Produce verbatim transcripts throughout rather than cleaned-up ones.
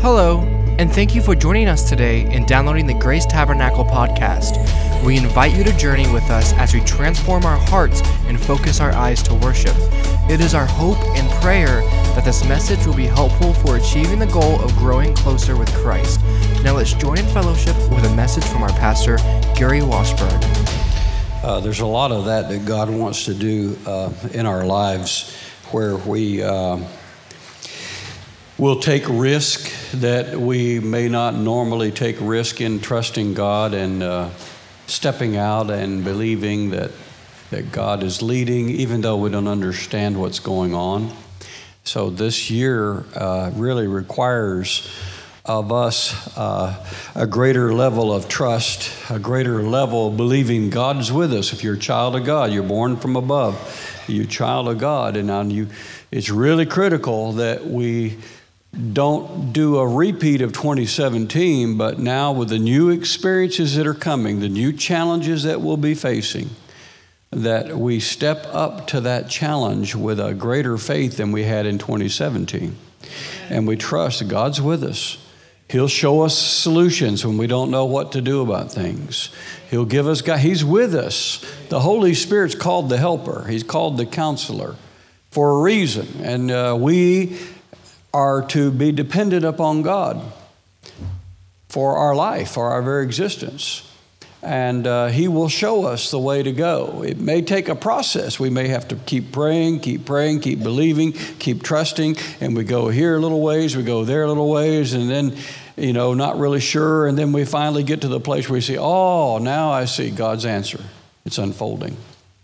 Hello, and thank you for joining us today in downloading the Grace Tabernacle podcast. We invite you to journey with us as we transform our hearts and focus our eyes to worship. It is our hope and prayer that this message will be helpful for achieving the goal of growing closer with Christ. Now let's join in fellowship with a message from our pastor, Gary Washburn. Uh, there's a lot of that that God wants to do uh, in our lives where we uh, will take risk that we may not normally take risk in trusting God and uh, stepping out and believing that that God is leading, even though we don't understand what's going on. So this year uh, really requires of us uh, a greater level of trust, a greater level of believing God is with us. If you're a child of God, you're born from above, you're a child of God, and now you, it's really critical that we don't do a repeat of twenty seventeen, but now with the new experiences that are coming, the new challenges that we'll be facing, that we step up to that challenge with a greater faith than we had in twenty seventeen. And we trust that God's with us. He'll show us solutions when we don't know what to do about things. He'll give us God. He's with us. The Holy Spirit's called the helper. He's called the counselor for a reason. And uh, we are to be dependent upon God for our life, for our very existence. And uh, He will show us the way to go. It may take a process. We may have to keep praying, keep praying, keep believing, keep trusting. And we go here a little ways, we go there a little ways, and then, you know, not really sure. And then we finally get to the place where we see, oh, now I see God's answer. It's unfolding.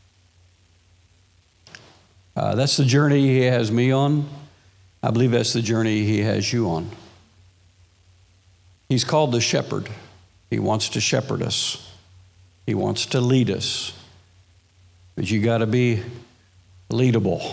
Uh, that's the journey He has me on. I believe that's the journey He has you on. He's called the shepherd. He wants to shepherd us. He wants to lead us. But you got to be leadable.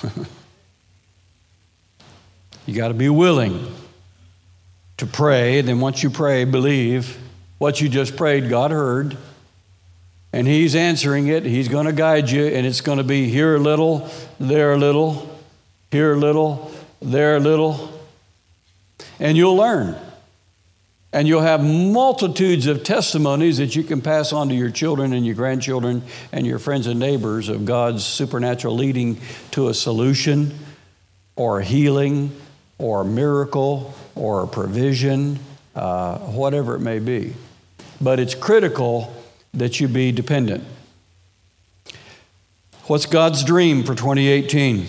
You got to be willing to pray. And then once you pray, believe what you just prayed, God heard. And He's answering it. He's going to guide you. And it's going to be here a little, there a little, here a little, there a little. And you'll learn. And you'll have multitudes of testimonies that you can pass on to your children and your grandchildren and your friends and neighbors of God's supernatural leading to a solution or a healing or a miracle or a provision, uh, whatever it may be. But it's critical that you be dependent. What's God's dream for twenty eighteen?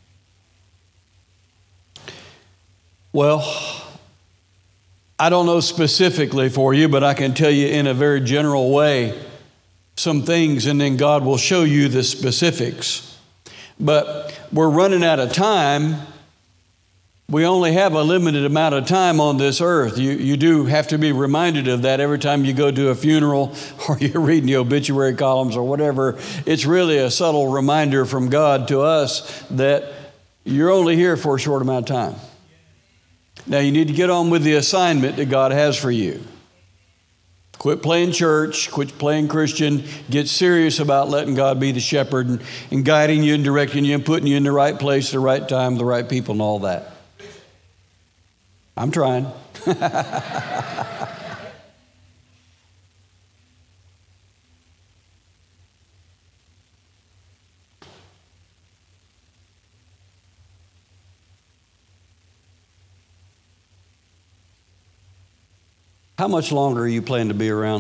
Well, I don't know specifically for you, but I can tell you in a very general way some things, and then God will show you the specifics. But we're running out of time. We only have a limited amount of time on this earth. You, you do have to be reminded of that every time you go to a funeral or you're reading the obituary columns or whatever. It's really a subtle reminder from God to us that you're only here for a short amount of time. Now, you need to get on with the assignment that God has for you. Quit playing church, quit playing Christian, get serious about letting God be the shepherd and, and guiding you and directing you and putting you in the right place, the right time, the right people and all that. I'm trying. How much longer are you planning to be around?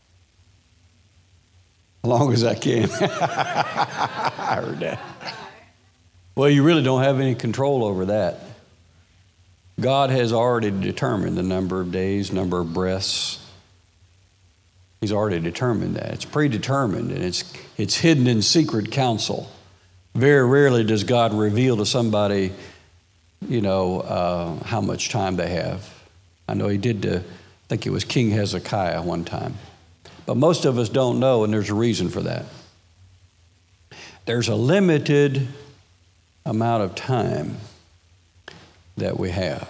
As long as I can. I heard that. Well, you really don't have any control over that. God has already determined the number of days, number of breaths. He's already determined that. It's predetermined, and it's it's hidden in secret counsel. Very rarely does God reveal to somebody, you know, uh, how much time they have. I know He did to I think it was King Hezekiah one time. But most of us don't know, and there's a reason for that. There's a limited amount of time that we have.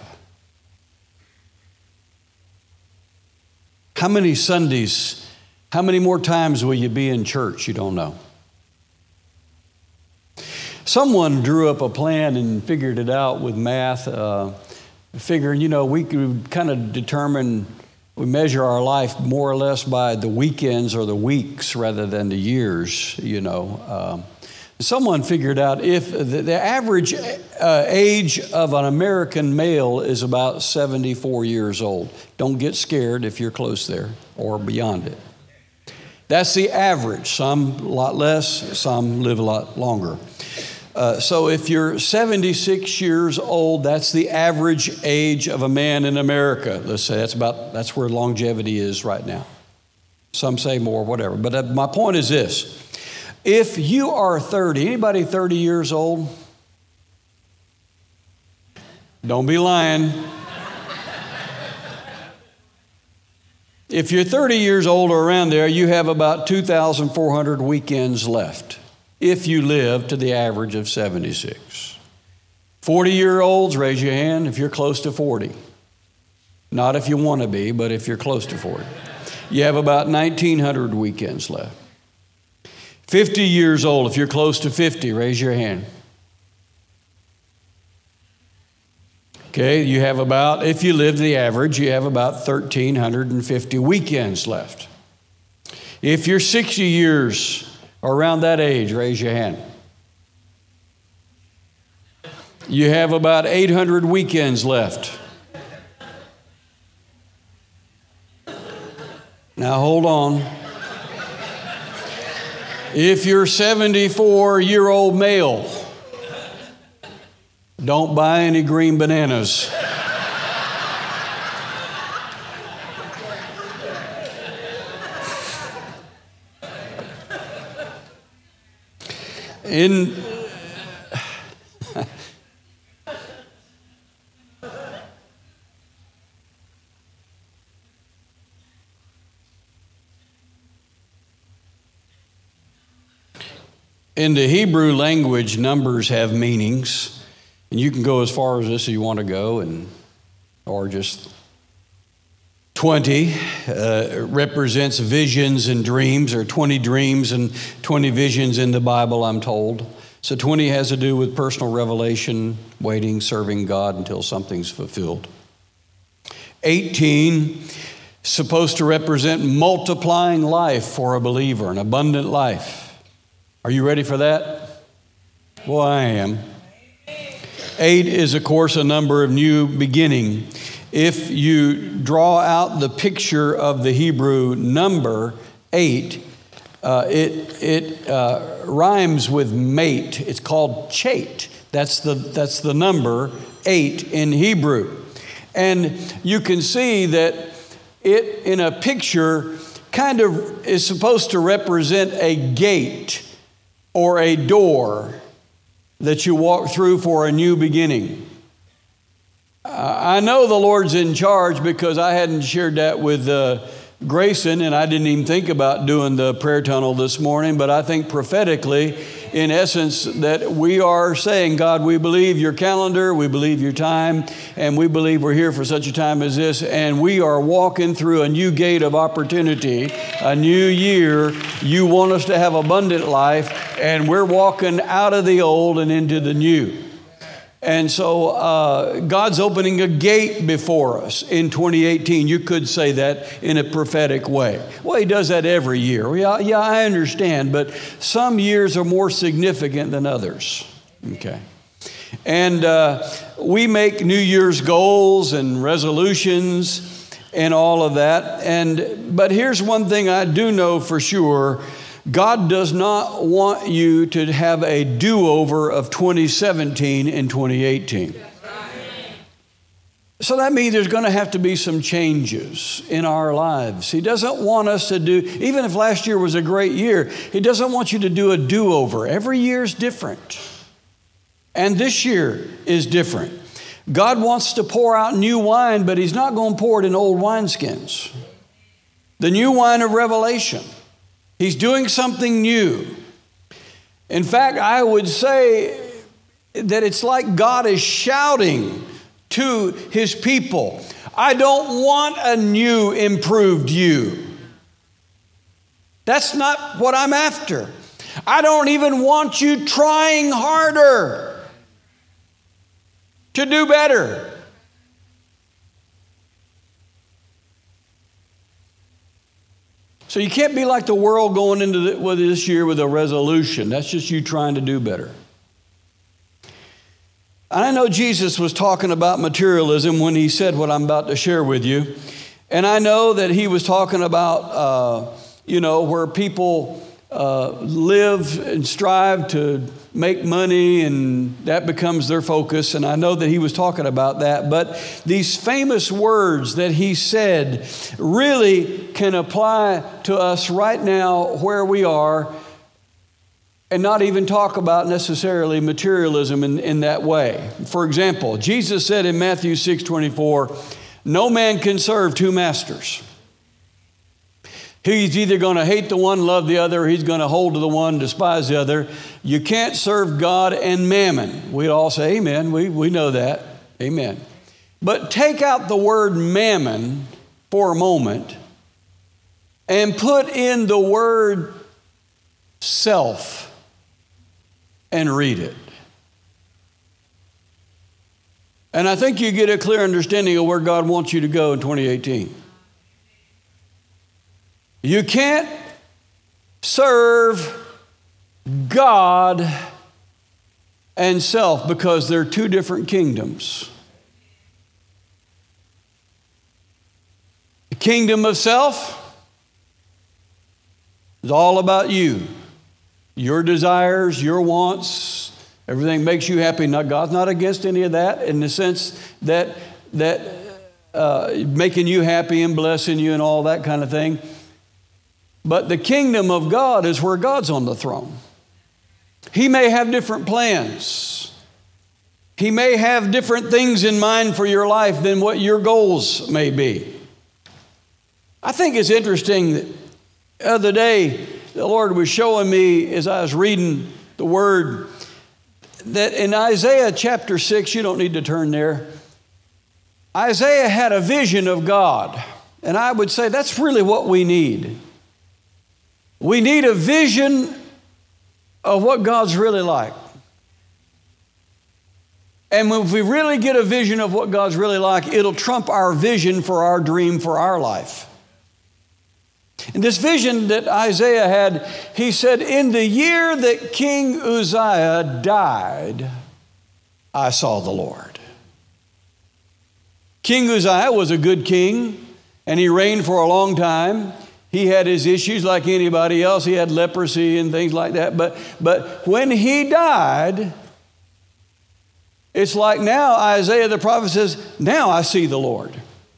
How many Sundays, how many more times will you be in church? You don't know. Someone drew up a plan and figured it out with math. Uh, figuring, you know, we could kind of determine, we measure our life more or less by the weekends or the weeks rather than the years, you know. Um, someone figured out if the, the average uh, age of an American male is about seventy-four years old. Don't get scared if you're close there or beyond it. That's the average. Some a lot less, some live a lot longer. Uh, so if you're seventy-six years old, that's the average age of a man in America. Let's say that's about that's where longevity is right now. Some say more, whatever. But uh, my point is this: if you are thirty, anybody thirty years old? Don't be lying. If you're thirty years old or around there, you have about two thousand four hundred weekends left if you live to the average of seventy-six. forty-year-olds, raise your hand if you're close to forty. Not if you want to be, but if you're close to forty. You have about nineteen hundred weekends left. fifty years old, if you're close to fifty, raise your hand. Okay, you have about, if you live the average, you have about one thousand three hundred fifty weekends left. If you're sixty years or around that age, raise your hand. You have about eight hundred weekends left. Now hold on. If you're seventy-four-year-old male, don't buy any green bananas. In In the Hebrew language, numbers have meanings. And you can go as far as this as you want to go, and or just twenty uh, represents visions and dreams. There are twenty dreams and twenty visions in the Bible, I'm told. So twenty has to do with personal revelation, waiting, serving God until something's fulfilled. eighteen supposed to represent multiplying life for a believer, an abundant life. Are you ready for that? Well, I am. Eight is, of course, a number of new beginning. If you draw out the picture of the Hebrew number eight, uh, it it uh, rhymes with mate. It's called chait. That's the that's the number eight in Hebrew, and you can see that it in a picture kind of is supposed to represent a gate or a door that you walk through for a new beginning. Uh, I know the Lord's in charge because I hadn't shared that with uh, Grayson, and I didn't even think about doing the prayer tunnel this morning, but I think prophetically, in essence, that we are saying, God, we believe your calendar, we believe your time, and we believe we're here for such a time as this, and we are walking through a new gate of opportunity, a new year. You want us to have abundant life, and we're walking out of the old and into the new. And so uh, God's opening a gate before us in twenty eighteen. You could say that in a prophetic way. Well, he does that every year. Yeah, yeah, I understand, but some years are more significant than others. Okay. And uh, we make New Year's goals and resolutions and all of that. And but here's one thing I do know for sure. God does not want you to have a do-over of twenty seventeen and twenty eighteen. So that means there's going to have to be some changes in our lives. He doesn't want us to do, even if last year was a great year, he doesn't want you to do a do-over. Every year is different. And this year is different. God wants to pour out new wine, but he's not going to pour it in old wineskins. The new wine of revelation. He's doing something new. In fact, I would say that it's like God is shouting to his people, I don't want a new, improved you. That's not what I'm after. I don't even want you trying harder to do better. So you can't be like the world going into the, with this year with a resolution. That's just you trying to do better. And I know Jesus was talking about materialism when he said what I'm about to share with you. And I know that he was talking about, uh, you know, where people uh, live and strive to make money and that becomes their focus. And I know that he was talking about that. But these famous words that he said really can apply to us right now where we are, and not even talk about necessarily materialism in, in that way. For example, Jesus said in Matthew six twenty-four, no man can serve two masters. He's either going to hate the one, love the other, or he's going to hold to the one, despise the other. You can't serve God and mammon. We all say amen. We, we know that. Amen. But take out the word mammon for a moment and put in the word self and read it. And I think you get a clear understanding of where God wants you to go in twenty eighteen. You can't serve God and self because they're two different kingdoms. The kingdom of self is all about you. Your desires, your wants, everything makes you happy. Now, God's not against any of that in the sense that that uh, making you happy and blessing you and all that kind of thing. But the kingdom of God is where God's on the throne. He may have different plans. He may have different things in mind for your life than what your goals may be. I think it's interesting that the other day, the Lord was showing me as I was reading the word that in Isaiah chapter six, you don't need to turn there. Isaiah had a vision of God. And I would say that's really what we need. We need a vision of what God's really like. And if we really get a vision of what God's really like, it'll trump our vision for our dream for our life. And this vision that Isaiah had, he said, in the year that King Uzziah died, I saw the Lord. King Uzziah was a good king, and he reigned for a long time. He had his issues like anybody else. He had leprosy and things like that. But, but when he died, it's like now Isaiah the prophet says, now I see the Lord.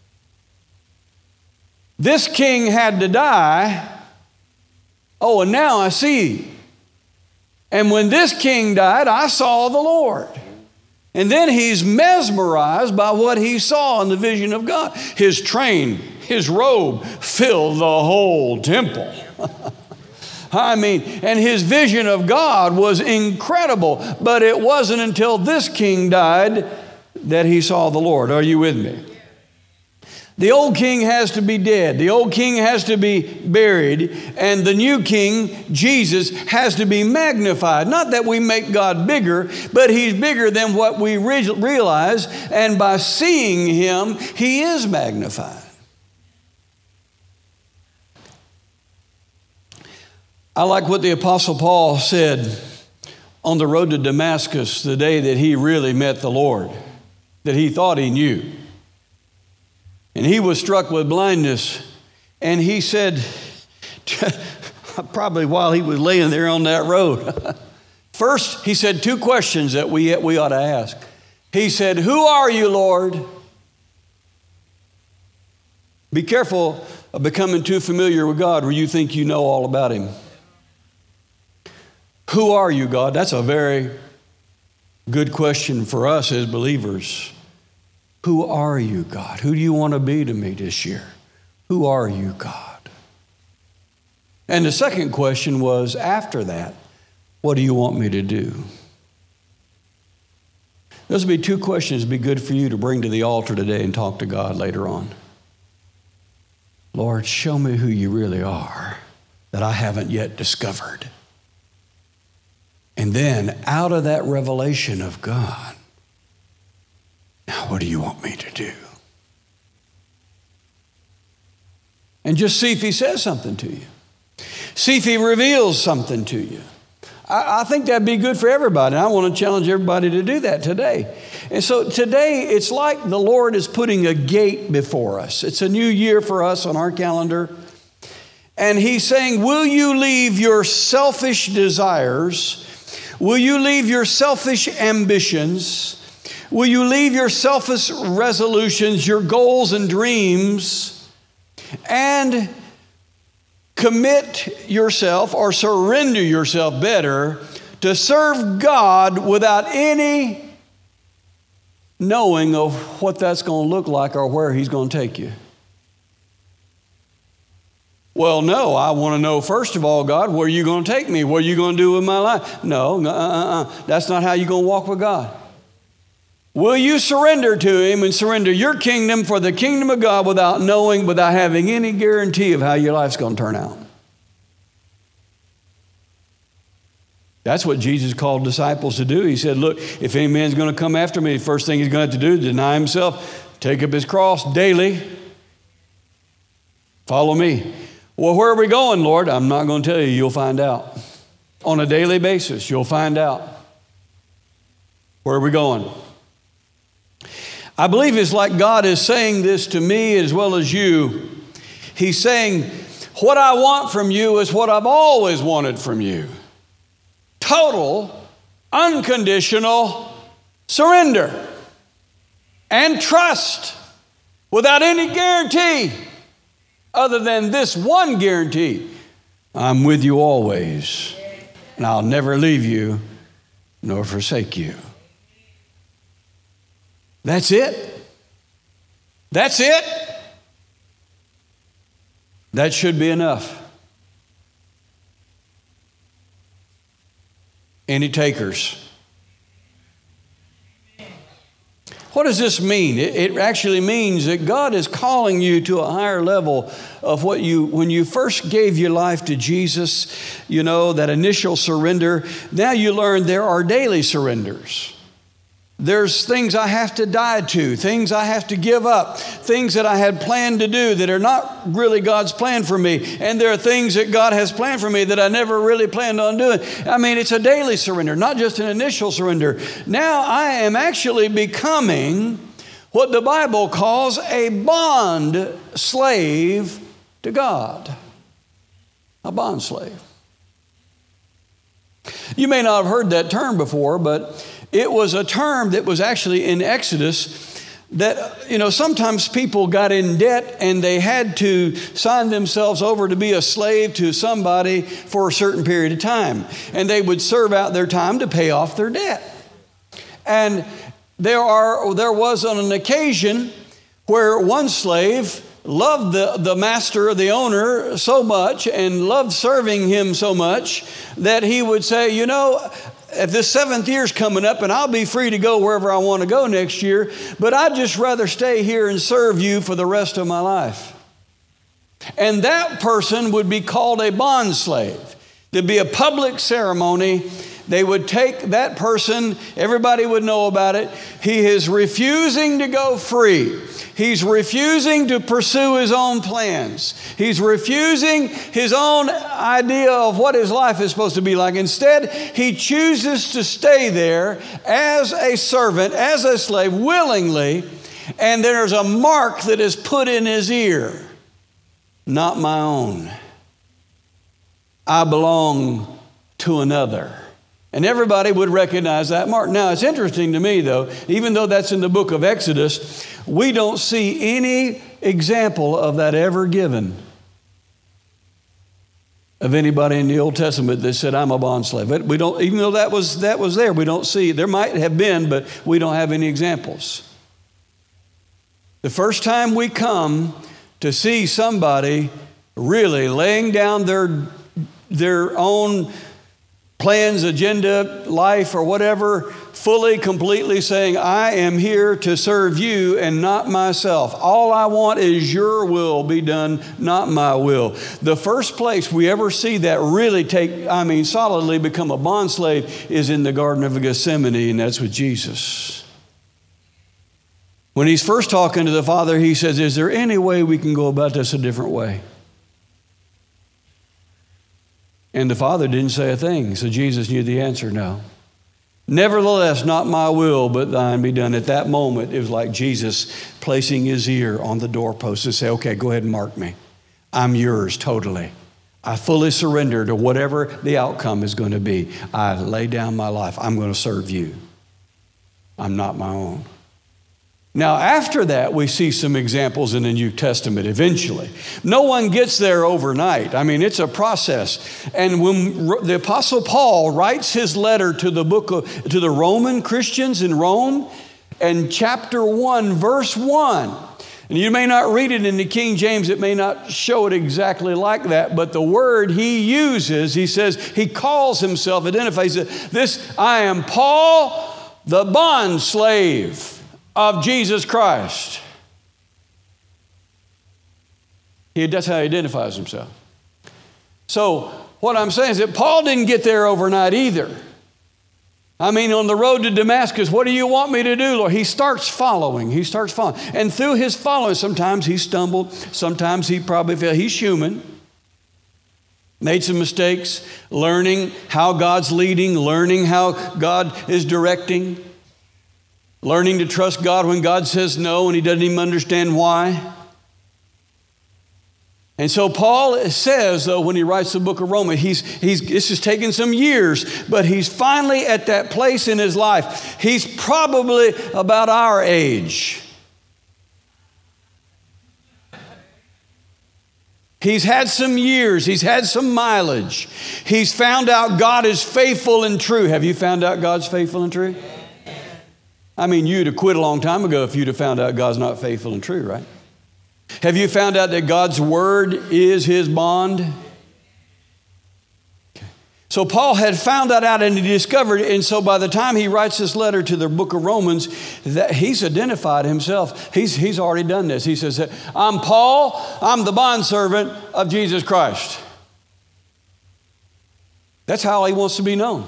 This king had to die. Oh, and now I see. And when this king died, I saw the Lord. And then he's mesmerized by what he saw in the vision of God. His train, his robe filled the whole temple. I mean, and his vision of God was incredible. But it wasn't until this king died that he saw the Lord. Are you with me? The old king has to be dead. The old king has to be buried. And the new king, Jesus, has to be magnified. Not that we make God bigger, but he's bigger than what we re- realize. And by seeing him, he is magnified. I like what the Apostle Paul said on the road to Damascus the day that he really met the Lord, that he thought he knew. And he was struck with blindness. And he said, probably while he was laying there on that road, first he said two questions that we, we ought to ask. He said, who are you, Lord? Be careful of becoming too familiar with God where you think you know all about him. Who are you, God? That's a very good question for us as believers. Who are you, God? Who do you want to be to me this year? Who are you, God? And the second question was, after that, what do you want me to do? Those would be two questions that would be good for you to bring to the altar today and talk to God later on. Lord, show me who you really are that I haven't yet discovered. And then out of that revelation of God, now what do you want me to do? and just see if he says something to you. See if he reveals something to you. I, I think that'd be good for everybody. And I want to challenge everybody to do that today. And so today, it's like the Lord is putting a gate before us. It's a new year for us on our calendar. And he's saying, will you leave your selfish desires? Will you leave your selfish ambitions? Will you leave your selfish resolutions, your goals and dreams, and commit yourself or surrender yourself better to serve God without any knowing of what that's going to look like or where he's going to take you? Well, no, I want to know, first of all, God, where are you going to take me? What are you going to do with my life? No, uh, uh, uh. That's not how you're going to walk with God. Will you surrender to him and surrender your kingdom for the kingdom of God without knowing, without having any guarantee of how your life's going to turn out? That's what Jesus called disciples to do. He said, look, if any man's going to come after me, the first thing he's going to have to do is deny himself, take up his cross daily, follow me. Well, where are we going, Lord? I'm not going to tell you. You'll find out. On a daily basis, you'll find out. Where are we going? I believe it's like God is saying this to me as well as you. He's saying, what I want from you is what I've always wanted from you. Total, unconditional surrender and trust without any guarantee other than this one guarantee. I'm with you always, and I'll never leave you nor forsake you. That's it. That's it. That should be enough. Any takers? What does this mean? It, it actually means that God is calling you to a higher level of what you, when you first gave your life to Jesus, you know, that initial surrender. Now you learn there are daily surrenders. There's things I have to die to, things I have to give up, things that I had planned to do that are not really God's plan for me. And there are things that God has planned for me that I never really planned on doing. I mean, it's a daily surrender, not just an initial surrender. Now I am actually becoming what the Bible calls a bond slave to God. A bond slave. You may not have heard that term before, but it was a term that was actually in Exodus that, you know, sometimes people got in debt and they had to sign themselves over to be a slave to somebody for a certain period of time. And they would serve out their time to pay off their debt. And there are there was on an occasion where one slave loved the, the master, the owner, so much and loved serving him so much that he would say, you know, if this seventh year's coming up and I'll be free to go wherever I want to go next year, but I'd just rather stay here and serve you for the rest of my life. And that person would be called a bond slave. There'd be a public ceremony. They would take that person, everybody would know about it. He is refusing to go free. He's refusing to pursue his own plans. He's refusing his own idea of what his life is supposed to be like. Instead, he chooses to stay there as a servant, as a slave, willingly, and there's a mark that is put in his ear. Not my own. I belong to another. And everybody would recognize that mark. Now, it's interesting to me, though, even though that's in the book of Exodus, we don't see any example of that ever given of anybody in the Old Testament that said, I'm a bondslave. We don't, even though that was, that was there, we don't see. There might have been, but we don't have any examples. The first time we come to see somebody really laying down their, their own plans, agenda, life, or whatever, fully, completely saying, I am here to serve you and not myself. All I want is your will be done, not my will. The first place we ever see that really take, I mean, solidly become a bondslave is in the Garden of Gethsemane, and that's with Jesus. When he's first talking to the Father, he says, is there any way we can go about this a different way? And the Father didn't say a thing, so Jesus knew the answer, no. Nevertheless, not my will, but thine be done. At that moment, it was like Jesus placing his ear on the doorpost to say, okay, go ahead and mark me. I'm yours totally. I fully surrender to whatever the outcome is going to be. I lay down my life. I'm going to serve you. I'm not my own. Now, after that, we see some examples in the New Testament eventually. No one gets there overnight. I mean, it's a process. And when the Apostle Paul writes his letter to the book of, to the Roman Christians in Rome, and chapter one, verse one, and you may not read it in the King James, it may not show it exactly like that, but the word he uses, he says, he calls himself, identifies it, this, I am Paul, the bond slave of Jesus Christ. He, that's how he identifies himself. So what I'm saying is that Paul didn't get there overnight either. I mean, on the road to Damascus, what do you want me to do, Lord? He starts following. He starts following. And through his following, sometimes he stumbled. Sometimes he probably failed. He's human. Made some mistakes. Learning how God's leading. Learning how God is directing. Learning to trust God when God says no and he doesn't even understand why. And so Paul says, though, when he writes the book of Romans, he's, he's, this has taken some years, but he's finally at that place in his life. He's probably about our age. He's had some years. He's had some mileage. He's found out God is faithful and true. Have you found out God's faithful and true? I mean, you'd have quit a long time ago if you'd have found out God's not faithful and true, right? Have you found out that God's word is his bond? Okay. So Paul had found that out and he discovered it. And so by the time he writes this letter to the book of Romans, that he's identified himself. He's, he's already done this. He says, I'm Paul. I'm the bondservant of Jesus Christ. That's how he wants to be known.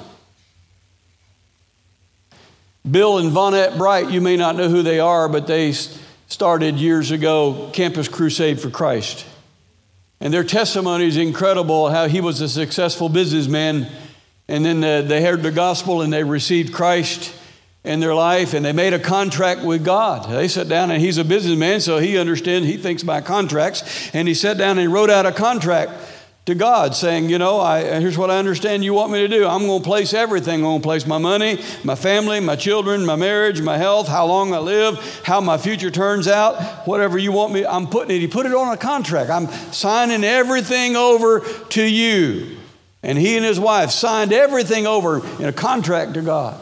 Bill and Vonette Bright, you may not know who they are, but they started years ago Campus Crusade for Christ. And their testimony is incredible, how he was a successful businessman. And then uh, they heard the gospel and they received Christ in their life and they made a contract with God. They sat down, and he's a businessman, so he understands, he thinks by contracts. And he sat down and he wrote out a contract to God saying, you know, I, here's what I understand you want me to do. I'm going to place everything. I'm going to place my money, my family, my children, my marriage, my health, how long I live, how my future turns out, whatever you want me. I'm putting it. He put it on a contract. I'm signing everything over to you. And he and his wife signed everything over in a contract to God.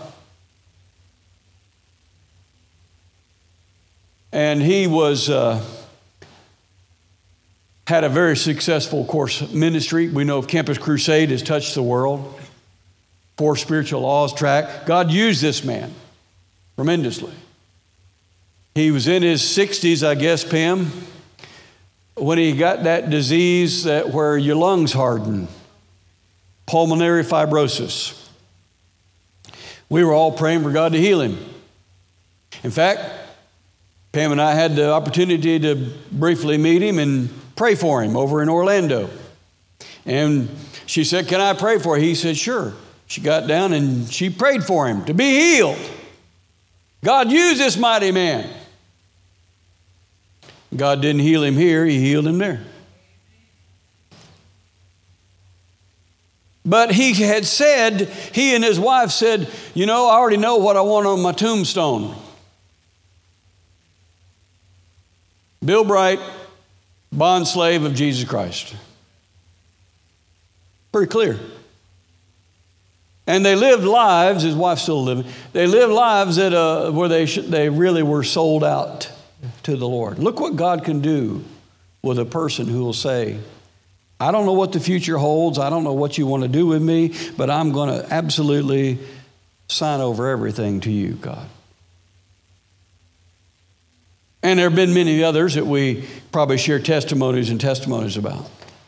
And he was... Uh, had a very successful, of course, ministry. We know Campus Crusade has touched the world. Four Spiritual Laws track. God used this man tremendously. He was in his sixties, I guess, Pam, when he got that disease that where your lungs harden, pulmonary fibrosis. We were all praying for God to heal him. In fact, Pam and I had the opportunity to briefly meet him and pray for him over in Orlando. And she said, can I pray for him? He said, sure. She got down and she prayed for him to be healed. God used this mighty man. God didn't heal him here, he healed him there. But he had said, he and his wife said, you know, I already know what I want on my tombstone. Bill Bright, bond slave of Jesus Christ. Pretty clear. And they lived lives, his wife's still living, they lived lives that, uh, where they, sh- they really were sold out to the Lord. Look what God can do with a person who will say, I don't know what the future holds, I don't know what you want to do with me, but I'm going to absolutely sign over everything to you, God. And there have been many others that we probably share testimonies and testimonies about.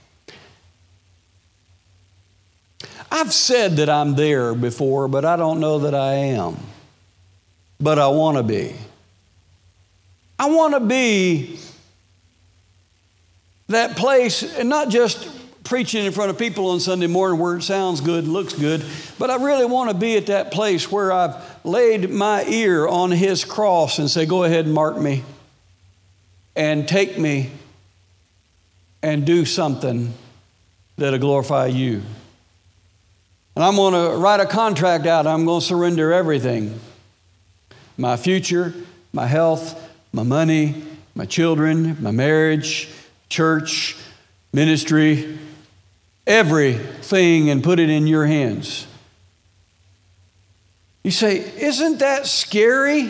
I've said that I'm there before, but I don't know that I am. But I want to be. I want to be that place, and not just preaching in front of people on Sunday morning where it sounds good, looks good, but I really want to be at that place where I've laid my ear on his cross and say, go ahead and mark me and take me and do something that'll glorify you. And I'm going to write a contract out. I'm going to surrender everything. My future, my health, my money, my children, my marriage, church, ministry, everything, and put it in your hands. You say, isn't that scary?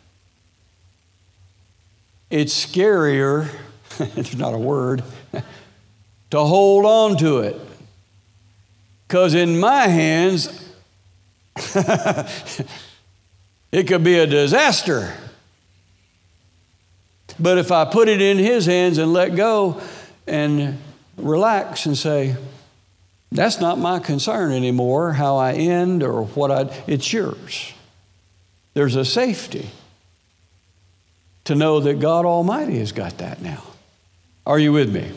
It's scarier, it's not a word, to hold on to it. Because in my hands, it could be a disaster. But if I put it in his hands and let go and relax and say, that's not my concern anymore, how I end or what I, it's yours. There's a safety to know that God Almighty has got that now. Are you with me?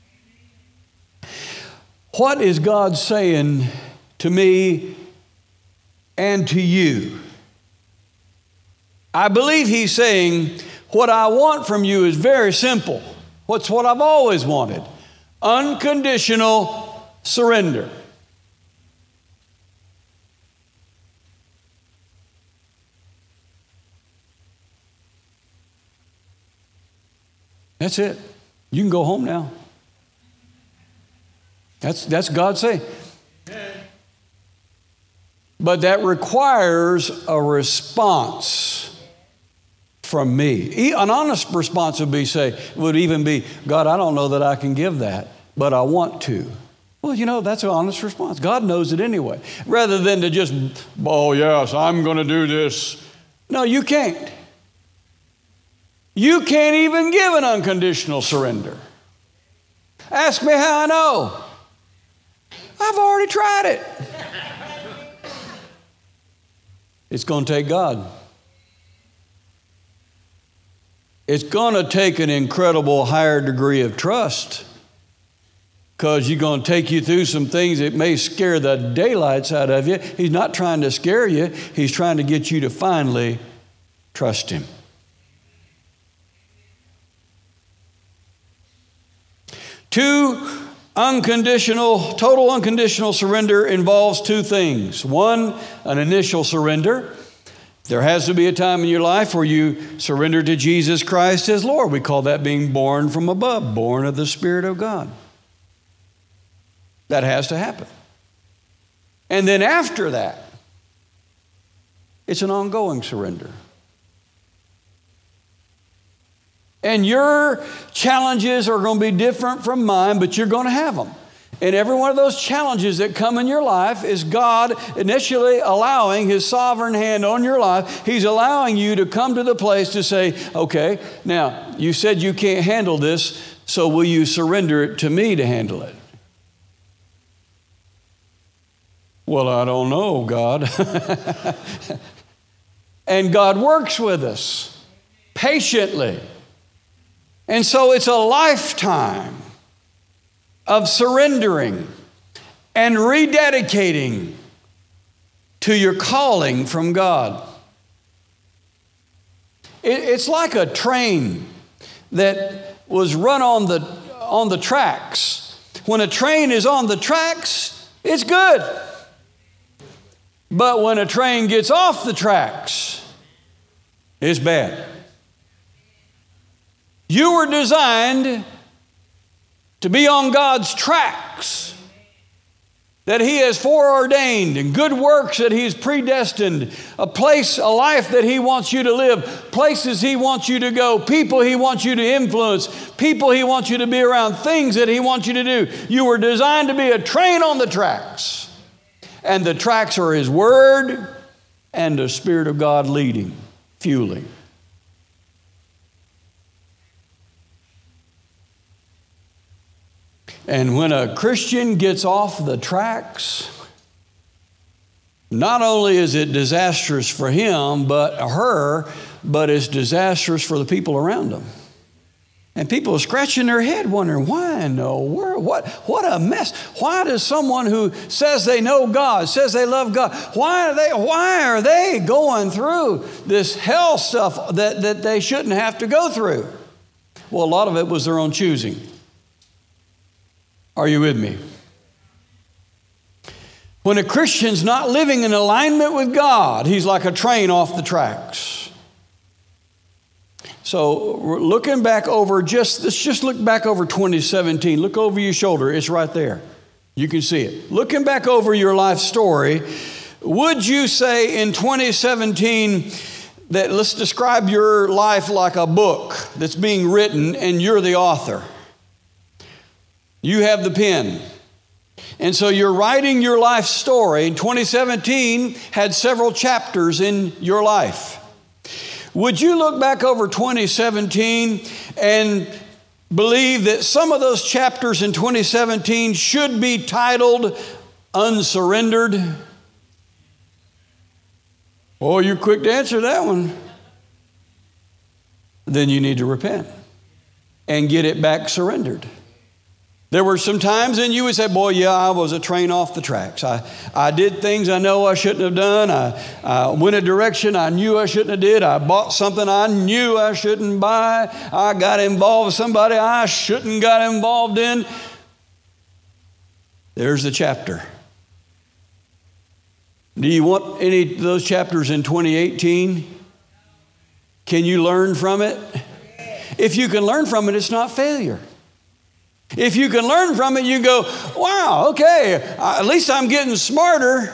What is God saying to me and to you? I believe he's saying, what I want from you is very simple. What's what I've always wanted? Unconditional surrender. That's it. You can go home now. That's, that's God saying. But that requires a response from me. An honest response would be say, would even be, God, I don't know that I can give that, but I want to. Well, you know, that's an honest response. God knows it anyway. Rather than to just, oh, yes, I'm going to do this. No, you can't. You can't even give an unconditional surrender. Ask me how I know. I've already tried it. It's going to take God. It's going to take an incredible higher degree of trust, because you're going to take you through some things that may scare the daylights out of you. He's not trying to scare you. He's trying to get you to finally trust him. Two, unconditional, total unconditional surrender involves two things. One, an initial surrender. There has to be a time in your life where you surrender to Jesus Christ as Lord. We call that being born from above, born of the Spirit of God. That has to happen. And then after that, it's an ongoing surrender. And your challenges are going to be different from mine, but you're going to have them. And every one of those challenges that come in your life is God initially allowing his sovereign hand on your life. He's allowing you to come to the place to say, okay, now you said you can't handle this, so will you surrender it to me to handle it? Well, I don't know, God. And God works with us patiently. And so it's a lifetime of surrendering and rededicating to your calling from God. It, it's like a train that was run on the, on the tracks. When a train is on the tracks, it's good. But when a train gets off the tracks, it's bad. You were designed to be on God's tracks that he has foreordained, and good works that he's predestined, a place, a life that he wants you to live, places he wants you to go, people he wants you to influence, people he wants you to be around, things that he wants you to do. You were designed to be a train on the tracks. And the tracks are his word and the Spirit of God leading, fueling. And when a Christian gets off the tracks, not only is it disastrous for him, but her, but it's disastrous for the people around him. And people are scratching their head wondering, why in the world? What, what a mess. Why does someone who says they know God, says they love God, why are they, why are they going through this hell stuff that, that they shouldn't have to go through? Well, a lot of it was their own choosing. Are you with me? When a Christian's not living in alignment with God, he's like a train off the tracks. So we're looking back over, just let's just look back over twenty seventeen. Look over your shoulder. It's right there. You can see it. Looking back over your life story, would you say in twenty seventeen that let's describe your life like a book that's being written and you're the author? You have the pen. And so you're writing your life story. And twenty seventeen had several chapters in your life. Would you look back over twenty seventeen and believe that some of those chapters in twenty seventeen should be titled Unsurrendered? Oh, you're quick to answer that one. Then you need to repent and get it back surrendered. There were some times and you would say, boy, yeah, I was a train off the tracks. I, I did things I know I shouldn't have done. I, I went a direction I knew I shouldn't have did. I bought something I knew I shouldn't buy. I got involved with somebody I shouldn't got involved in. There's the chapter. Do you want any of those chapters in twenty eighteen? Can you learn from it? If you can learn from it, it's not failure. If you can learn from it, you go, wow, okay, at least I'm getting smarter.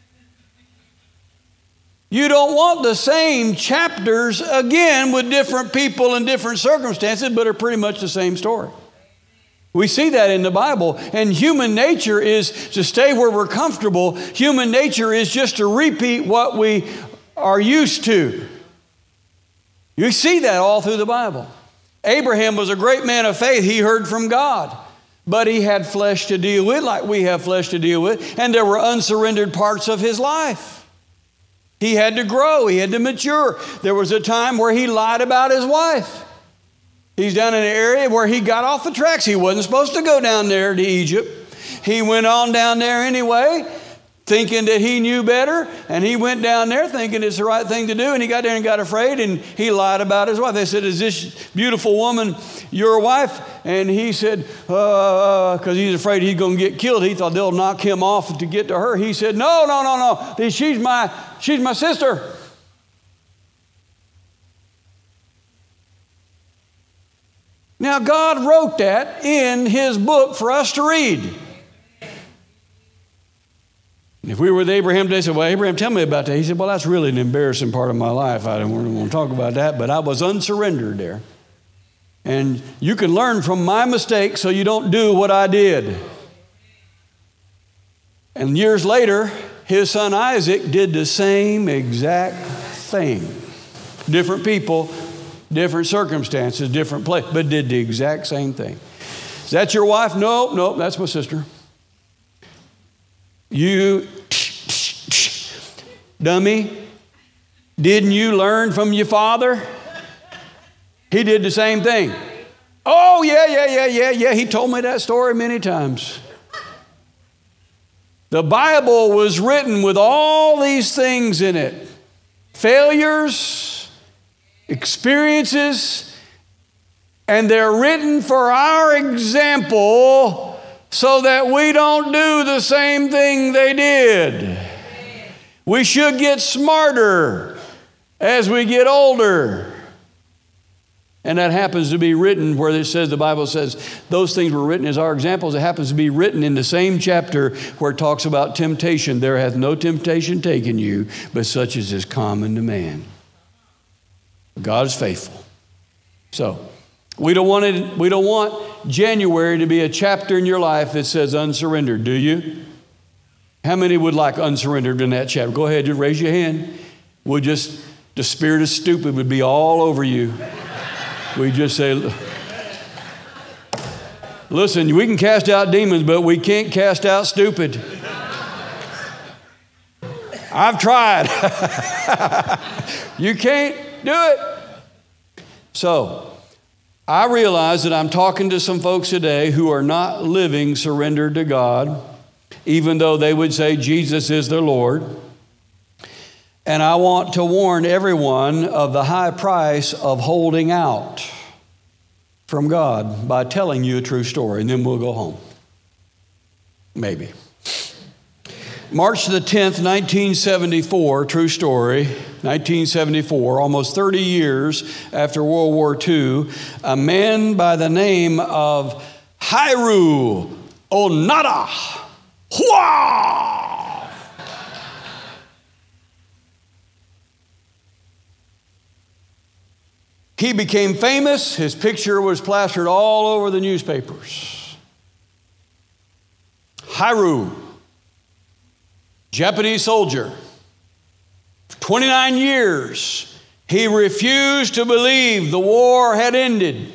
You don't want the same chapters again with different people and different circumstances, but are pretty much the same story. We see that in the Bible. And human nature is to stay where we're comfortable. Human nature is just to repeat what we are used to. You see that all through the Bible. Abraham was a great man of faith. He heard from God, but he had flesh to deal with like we have flesh to deal with. And there were unsurrendered parts of his life. He had to grow. He had to mature. There was a time where he lied about his wife. He's down in an area where he got off the tracks. He wasn't supposed to go down there to Egypt. He went on down there anyway, thinking that he knew better, and he went down there thinking it's the right thing to do, and he got there and got afraid, and he lied about his wife. They said, is this beautiful woman your wife? And he said, uh, because he's afraid he's going to get killed. He thought they'll knock him off to get to her. He said, no, no, no, no, she's my, she's my sister. Now, God wrote that in his book for us to read. If we were with Abraham today, said, well, Abraham, tell me about that. He said, well, that's really an embarrassing part of my life. I don't want to talk about that, but I was unsurrendered there. And you can learn from my mistakes so you don't do what I did. And years later, his son Isaac did the same exact thing. Different people, different circumstances, different place, but did the exact same thing. Is that your wife? Nope, nope, that's my sister. You dummy, didn't you learn from your father? He did the same thing. Oh, yeah, yeah, yeah, yeah, yeah. He told me that story many times. The Bible was written with all these things in it. Failures, experiences, and they're written for our example so that we don't do the same thing they did. We should get smarter as we get older. And that happens to be written where it says, the Bible says, those things were written as our examples. It happens to be written in the same chapter where it talks about temptation. There hath no temptation taken you, but such as is common to man. God is faithful. So, we don't want it, we don't want January to be a chapter in your life that says unsurrendered, do you? How many would like unsurrendered in that chapter? Go ahead, just raise your hand. We'll just, the spirit of stupid would be all over you. We just say, listen, we can cast out demons, but we can't cast out stupid. I've tried. You can't do it. So, I realize that I'm talking to some folks today who are not living surrendered to God, even though they would say Jesus is their Lord. And I want to warn everyone of the high price of holding out from God by telling you a true story, and then we'll go home. Maybe. March the tenth, nineteen seventy-four, true story, nineteen seventy-four, almost thirty years after World War Two, a man by the name of Hiro Onoda, Hua! He became famous. His picture was plastered all over the newspapers. Hiro, Japanese soldier. For twenty-nine years, he refused to believe the war had ended.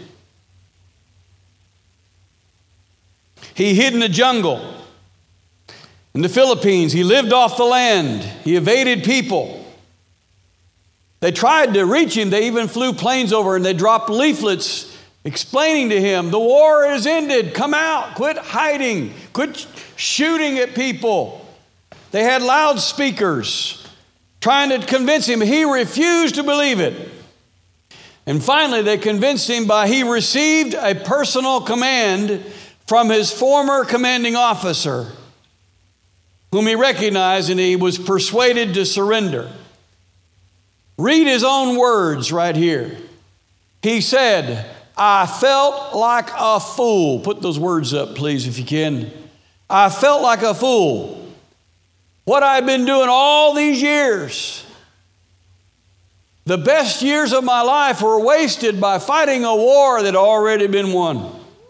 He hid in the jungle. In the Philippines, he lived off the land. He evaded people. They tried to reach him. They even flew planes over and they dropped leaflets explaining to him, the war has ended. Come out. Quit hiding. Quit shooting at people. They had loudspeakers trying to convince him. He refused to believe it. And finally, they convinced him by he received a personal command from his former commanding officer, whom he recognized, and he was persuaded to surrender. Read his own words right here. He said, I felt like a fool. Put those words up, please, if you can. I felt like a fool. What I've been doing all these years, the best years of my life were wasted by fighting a war that had already been won.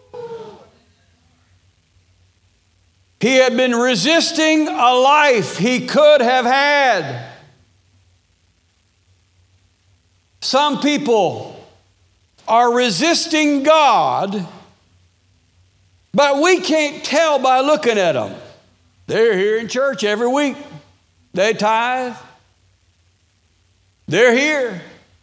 He had been resisting a life he could have had. Some people are resisting God, but we can't tell by looking at them. They're here in church every week. They tithe. They're here.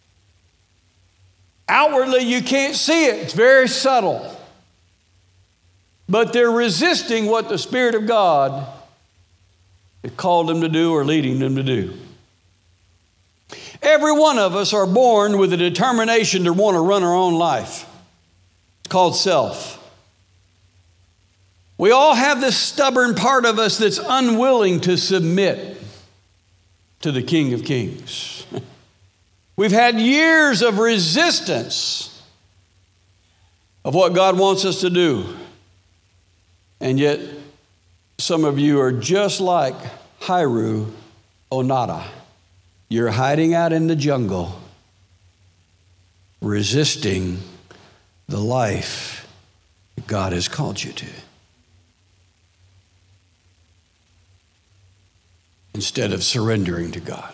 Outwardly, you can't see it. It's very subtle. But they're resisting what the Spirit of God has called them to do or leading them to do. Every one of us are born with a determination to want to run our own life. It's called self. We all have this stubborn part of us that's unwilling to submit to the King of Kings. We've had years of resistance of what God wants us to do. And yet, some of you are just like Hiro Onoda. You're hiding out in the jungle, resisting the life that God has called you to. Instead of surrendering to God.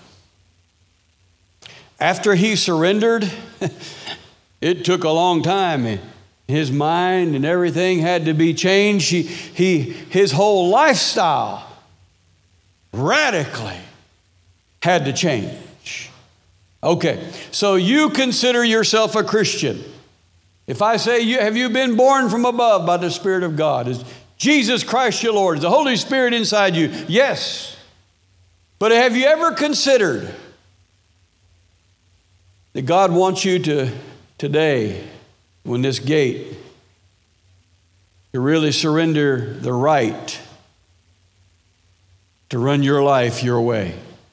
After he surrendered, it took a long time. His mind and everything had to be changed. He, he, his whole lifestyle radically had to change. Okay, so you consider yourself a Christian. If I say, you, have you been born from above by the Spirit of God? Is Jesus Christ your Lord? Is the Holy Spirit inside you? Yes. But have you ever considered that God wants you to, today, when this gate, to really surrender the right to run your life your way?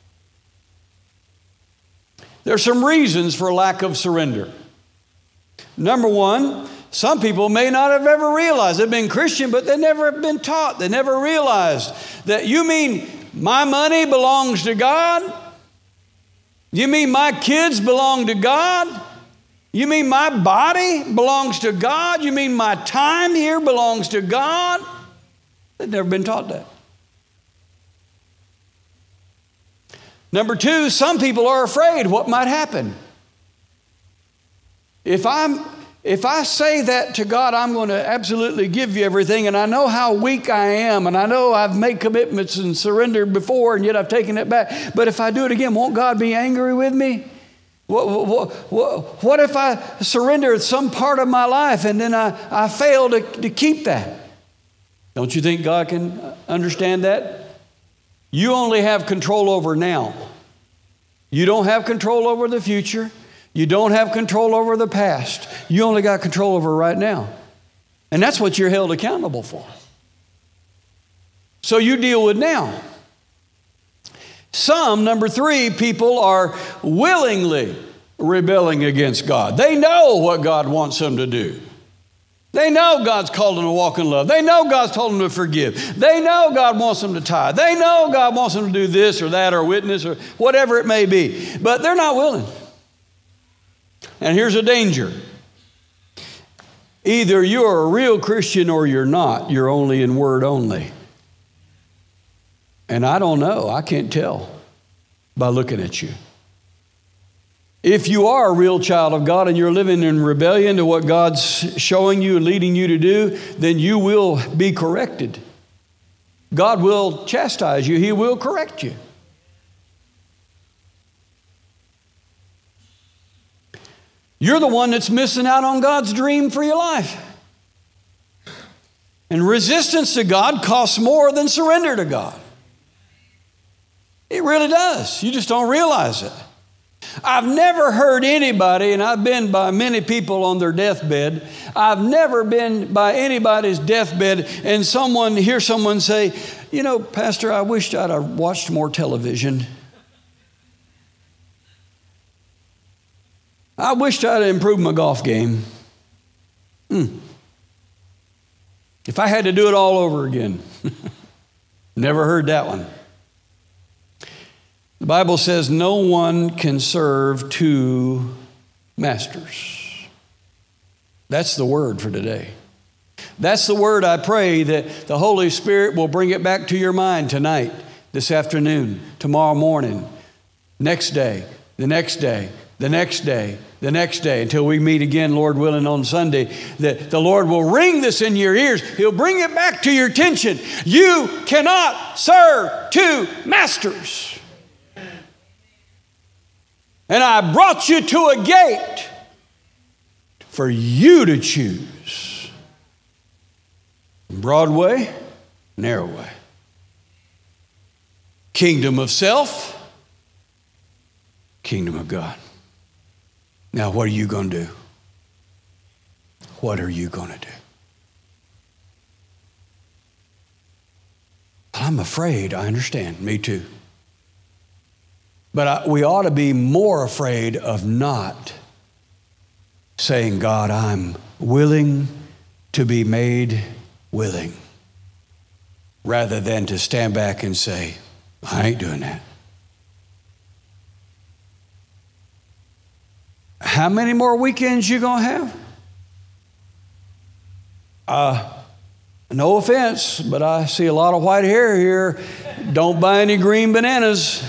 There's some reasons for lack of surrender. Number one, some people may not have ever realized they've been Christian, but they've never been taught. They never realized that you mean my money belongs to God? You mean my kids belong to God? You mean my body belongs to God? You mean my time here belongs to God? They've never been taught that. Number two, some people are afraid what might happen. If I'm, if I say that to God, I'm going to absolutely give you everything, and I know how weak I am, and I know I've made commitments and surrendered before, and yet I've taken it back. But if I do it again, won't God be angry with me? What, what, what, what if I surrender some part of my life and then I, I fail to, to keep that? Don't you think God can understand that? You only have control over now. You don't have control over the future. You don't have control over the past. You only got control over right now. And that's what you're held accountable for. So you deal with now. Some, number three, people are willingly rebelling against God. They know what God wants them to do. They know God's called them to walk in love. They know God's told them to forgive. They know God wants them to tithe. They know God wants them to do this or that or witness or whatever it may be. But they're not willing. And here's a danger. Either you're a real Christian or you're not. You're only in word only. And I don't know. I can't tell by looking at you. If you are a real child of God and you're living in rebellion to what God's showing you and leading you to do, then you will be corrected. God will chastise you. He will correct you. You're the one that's missing out on God's dream for your life. And resistance to God costs more than surrender to God. It really does. You just don't realize it. I've never heard anybody, and I've been by many people on their deathbed, I've never been by anybody's deathbed and someone hear someone say, you know, Pastor, I wished I'd have watched more television. I wished I'd improved my golf game. Hmm. If I had to do it all over again. Never heard that one. The Bible says no one can serve two masters. That's the word for today. That's the word I pray that the Holy Spirit will bring it back to your mind tonight, this afternoon, tomorrow morning, next day, the next day, the next day, the next day, until we meet again, Lord willing, on Sunday, that the Lord will ring this in your ears. He'll bring it back to your attention. You cannot serve two masters. And I brought you to a gate for you to choose. Broad way, narrow way. Kingdom of self, kingdom of God. Now, what are you going to do? What are you going to do? I'm afraid. I understand. Me too. But I, we ought to be more afraid of not saying, God, I'm willing to be made willing, rather than to stand back and say, I ain't doing that. How many more weekends you gonna have? Uh, no offense, but I see a lot of white hair here. Don't buy any green bananas.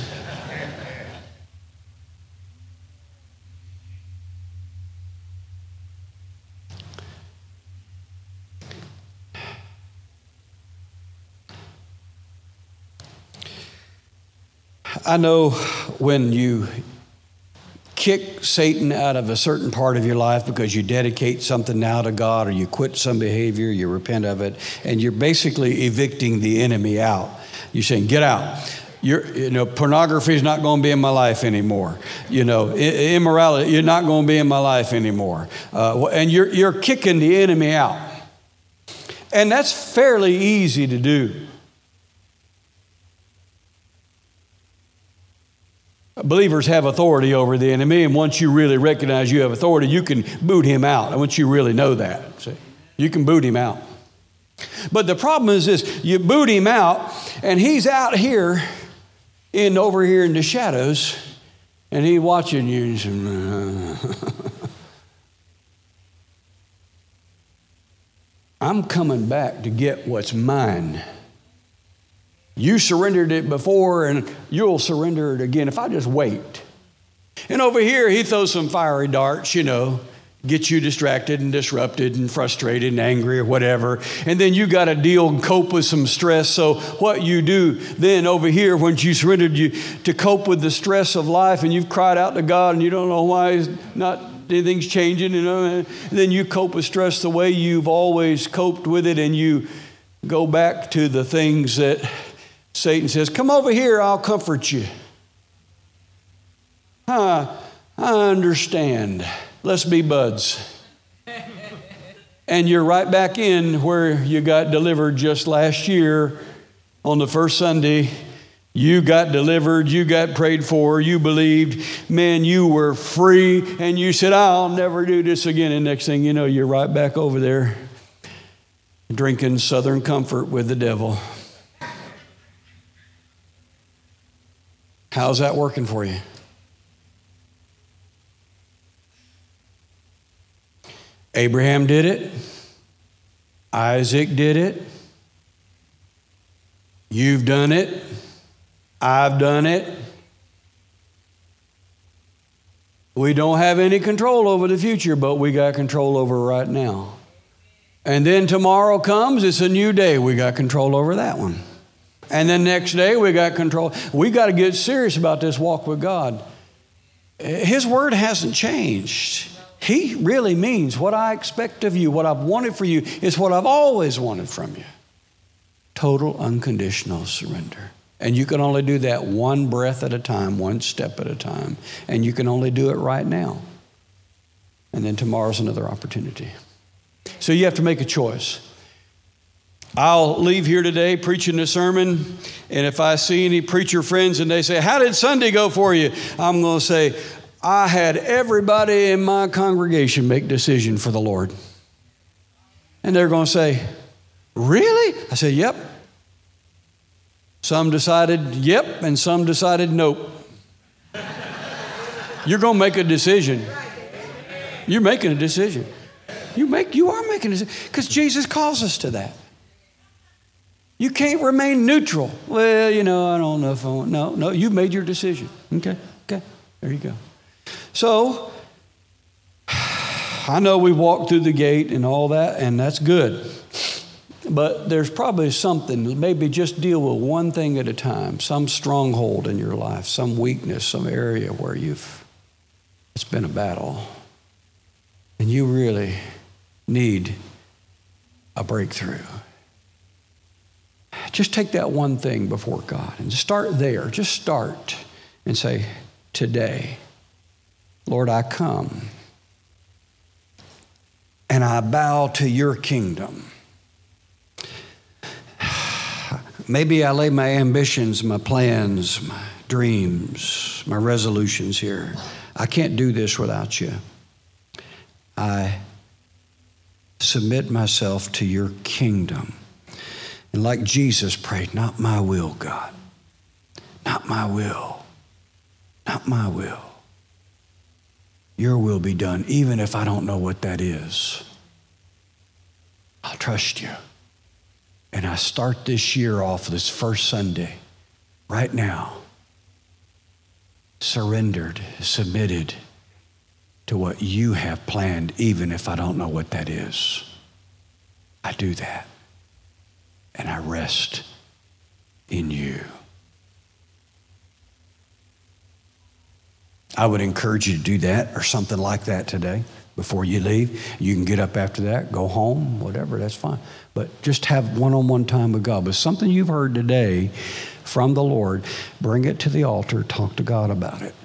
I know when you kick Satan out of a certain part of your life because you dedicate something now to God, or you quit some behavior, you repent of it, and you're basically evicting the enemy out. You're saying, get out. You're, you know, pornography is not going to be in my life anymore. You know, immorality, you're not going to be in my life anymore. Uh, and you're, you're kicking the enemy out. And that's fairly easy to do. Believers have authority over the enemy, and once you really recognize you have authority, you can boot him out. And once you really know that, see, you can boot him out. But the problem is this: you boot him out, and he's out here, in over here in the shadows, and he's watching you. And I'm coming back to get what's mine. You surrendered it before, and you'll surrender it again if I just wait. And over here, he throws some fiery darts, you know. get you distracted and disrupted and frustrated and angry or whatever. And then you got to deal and cope with some stress. So what you do then over here, when you surrendered you to cope with the stress of life and you've cried out to God and you don't know why it's not anything's changing, you know, and then you cope with stress the way you've always coped with it, and you go back to the things that Satan says, come over here, I'll comfort you. Huh, I understand. Let's be buds. And you're right back in where you got delivered just last year on the first Sunday. You got delivered, you got prayed for, you believed, man, you were free, and you said, I'll never do this again. And next thing you know, you're right back over there drinking Southern Comfort with the devil. How's that working for you? Abraham did it. Isaac did it. You've done it. I've done it. We don't have any control over the future, but we got control over right now. And then tomorrow comes, it's a new day. We got control over that one. And then next day we got control. We got to get serious about this walk with God. His word hasn't changed. He really means what I expect of you, what I've wanted for you, is what I've always wanted from you. Total unconditional surrender. And you can only do that one breath at a time, one step at a time. And you can only do it right now. And then tomorrow's another opportunity. So you have to make a choice. I'll leave here today preaching a sermon, and if I see any preacher friends and they say, how did Sunday go for you? I'm going to say, I had everybody in my congregation make decision for the Lord. And they're going to say, really? I say, yep. Some decided yep, and some decided nope. You're going to make a decision. You're making a decision. You make, you are making a decision, because Jesus calls us to that. You can't remain neutral. Well, you know, I don't know if I want. No, no, you made your decision. Okay, okay, there you go. So, I know we walked through the gate and all that, and that's good. But there's probably something, maybe just deal with one thing at a time, some stronghold in your life, some weakness, some area where you've, it's been a battle. And you really need a breakthrough. Just take that one thing before God and start there. Just start and say, today, Lord, I come and I bow to your kingdom. Maybe I lay my ambitions, my plans, my dreams, my resolutions here. I can't do this without you. I submit myself to your kingdom. And like Jesus prayed, not my will, God. Not my will. Not my will. Your will be done, even if I don't know what that is. I'll trust you. And I start this year off, this first Sunday, right now, surrendered, submitted to what you have planned, even if I don't know what that is. I do that. And I rest in you. I would encourage you to do that or something like that today before you leave. You can get up after that, go home, whatever, that's fine. But just have one-on-one time with God. But something you've heard today from the Lord, bring it to the altar, talk to God about it.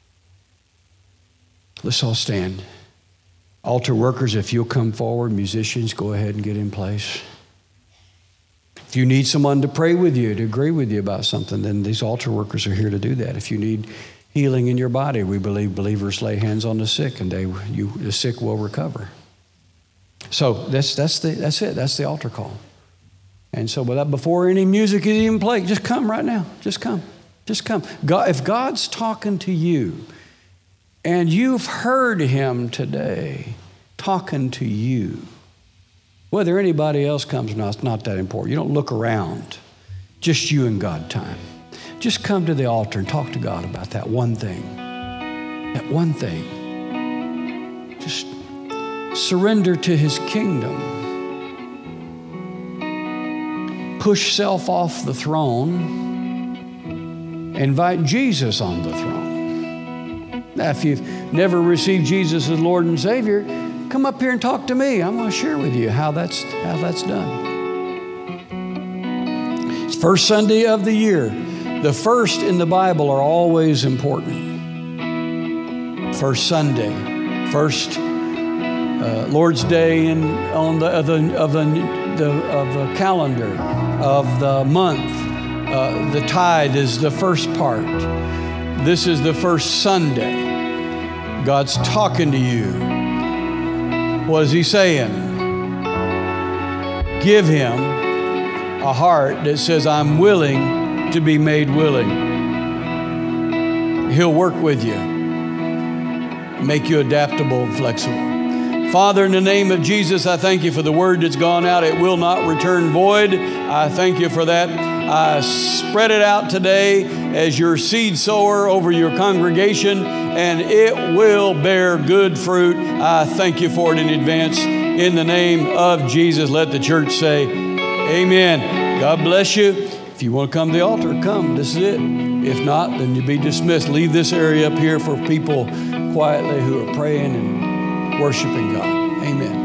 Let's all stand. Altar workers, if you'll come forward, musicians, go ahead and get in place. If you need someone to pray with you, to agree with you about something, then these altar workers are here to do that. If you need healing in your body, we believe believers lay hands on the sick and they, you, the sick will recover. So that's that's the that's it. That's the altar call. And so without, before any music is even played, just come right now. Just come. Just come. God, if God's talking to you and you've heard him today talking to you, whether anybody else comes or not, it's not that important. You don't look around. Just you and God time. Just come to the altar and talk to God about that one thing. That one thing. Just Surrender to His kingdom. Push self off the throne. Invite Jesus on the throne. Now, if you've never received Jesus as Lord and Savior, come up here and talk to me. I'm going to share with you how that's, how that's done. It's first Sunday of the year. The first in the Bible are always important. First Sunday, first uh, Lord's Day in, on the, of, the, of, the, the, of the calendar of the month. Uh, the tithe is the first part. This is the first Sunday. God's talking to you. What is He saying? Give Him a heart that says, I'm willing to be made willing. He'll work with you, make you adaptable and flexible. Father, in the name of Jesus, I thank you for the word that's gone out. It will not return void. I thank you for that. I spread it out today as your seed sower over your congregation, and it will bear good fruit. I thank you for it in advance. In the name of Jesus, let the church say amen. God bless you. If you want to come to the altar, come. This is it. If not, then you'll be dismissed. Leave this area up here for people quietly who are praying and worshiping God. Amen.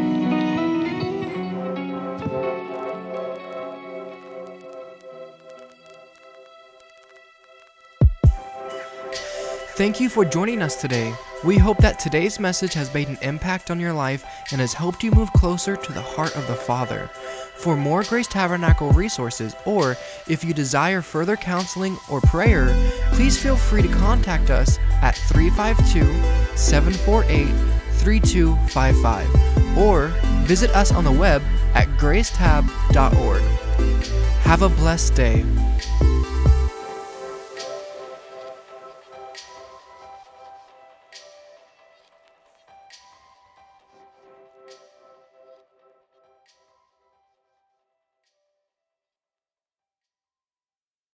Thank you for joining us today. We hope that today's message has made an impact on your life and has helped you move closer to the heart of the Father. For more Grace Tabernacle resources, or if you desire further counseling or prayer, please feel free to contact us at three five two, seven four eight, three two five five or visit us on the web at grace tab dot org. Have a blessed day.